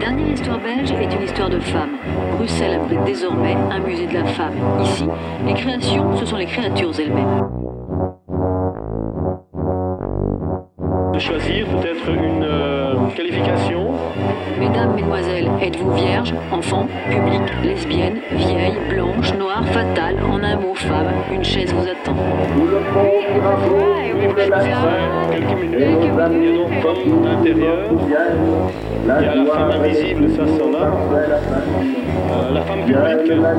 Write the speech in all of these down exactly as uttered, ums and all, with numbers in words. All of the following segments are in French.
dernière histoire belge est une histoire de femme. Bruxelles abrite désormais un musée de la femme. Ici, les créations, ce sont les créatures elles-mêmes. De choisir peut-être une euh, qualification. Mesdames, mesdemoiselles, êtes-vous vierge, enfant, public, lesbienne, vieille, blanche, noire, fatale, en un mot femme, une chaise vous attend. Quelques minutes. Il y a donc comme l'intérieur. Il y a la femme invisible, ça s'en a. Euh, la femme publique. La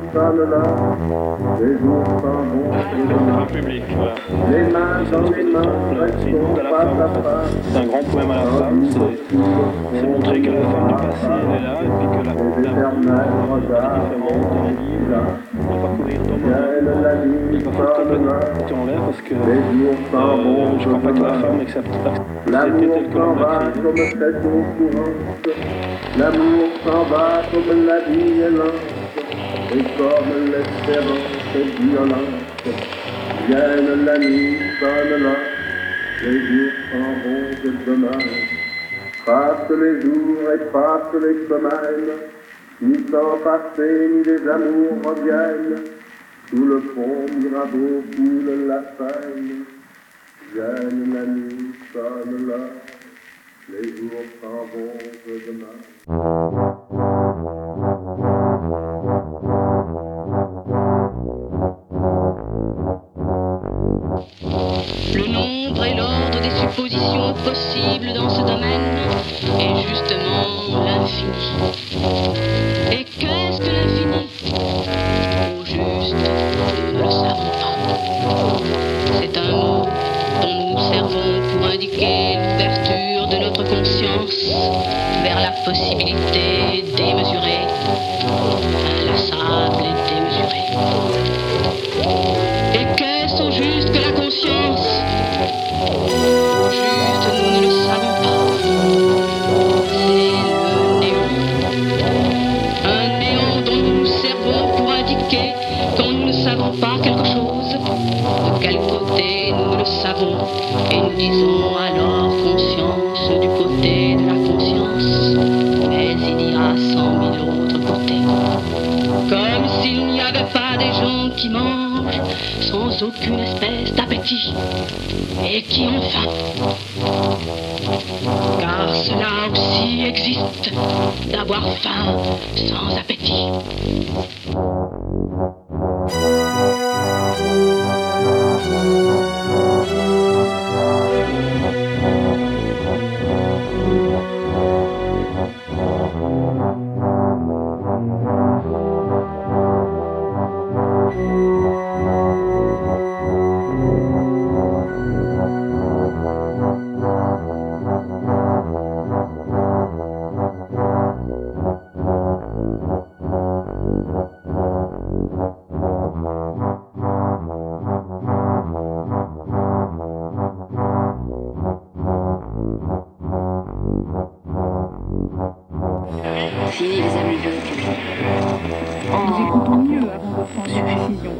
femme publique, voilà. Ça, c'est le nom de la femme. C'est un grand poème à la femme. C'est, c'est montrer que la femme du passé, elle est là, et puis que la femme est différente dans la vie. Il ne faut pas courir dans le il ne faut pas complètement en l'air parce que euh, je ne crois pas que la femme accepte c'était tel que l'on l'a créé. L'amour s'en va comme la vie est lente, et comme l'espérance est violente. Vienne la nuit, sonne là, les jours s'en vont de demain. Passent les jours et passent les semaines, ni temps passé ni les amours reviennent. Sous le pont Mirabeau coule la Seine. Vienne la nuit, sonne là, les jours s'en vont de demain. Le nombre et l'ordre des suppositions possibles dans ce domaine est justement l'infini. Et qu'est-ce que l'infini? Au juste, nous ne le savons pas. C'est un mot dont nous nous servons pour indiquer l'ouverture de notre conscience vers la possibilité démesurée, inlassable et démesurée. Et qu'est-ce au juste que la conscience? Au juste, nous ne le savons pas. C'est le néant. Un néant dont nous nous servons pour indiquer quand nous ne savons pas quelque chose, de quel côté nous le savons, et nous disons alors conscience du côté de la conscience. Mais il y a cent mille autres côtés. Comme s'il n'y avait pas des gens qui mangent sans aucune espèce d'appétit et qui ont faim. Car cela aussi existe, d'avoir faim sans appétit. Fini les amis. Nous écoutons mieux avant de prendre une décision.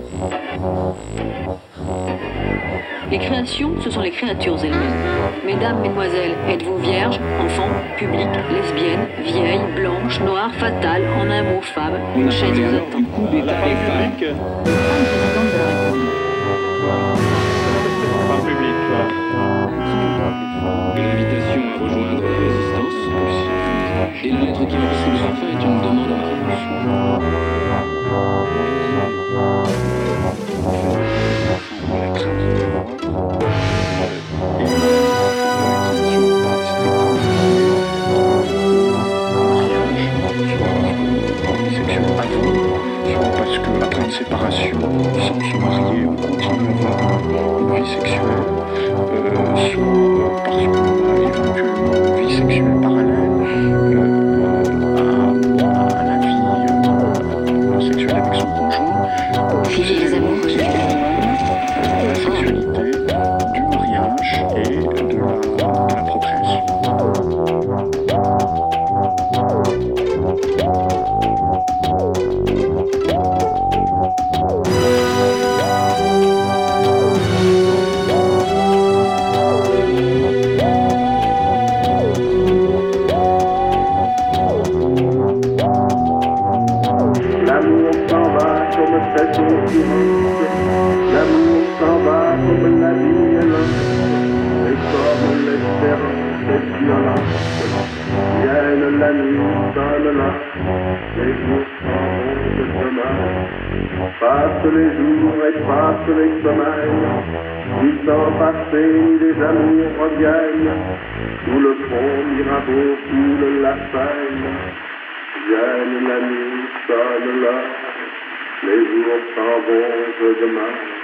Les créations, ce sont les créatures elles-mêmes. Mesdames, mesdemoiselles, êtes-vous vierge, enfant, public, lesbienne, vieille, blanche, noire, fatale, en un mot femme, une chaise vous attend. La femme publique. La femme publique, voilà. Une invitation à rejoindre la résistance. Et la lettre qui va reçue de la fin est une demande à mariage. Parce qu'après une séparation, sans se marier, on continue à avoir une vie sexuelle, euh, soit euh, parce qu'on a éventuellement une vie sexuelle parallèle euh, à, à la vie euh, sexuelle avec son conjoint. Fini les amours. C'est la sexualité du mariage et de la, de la procréation. la nuit sonne là, les jours s'en vont de demain. Passent les jours et passent les semaines, ni temps passé ni les amours reviennent. Sous le pont Mirabeau coule la Seine, vienne la nuit sonne là, les jours s'en vont de demain.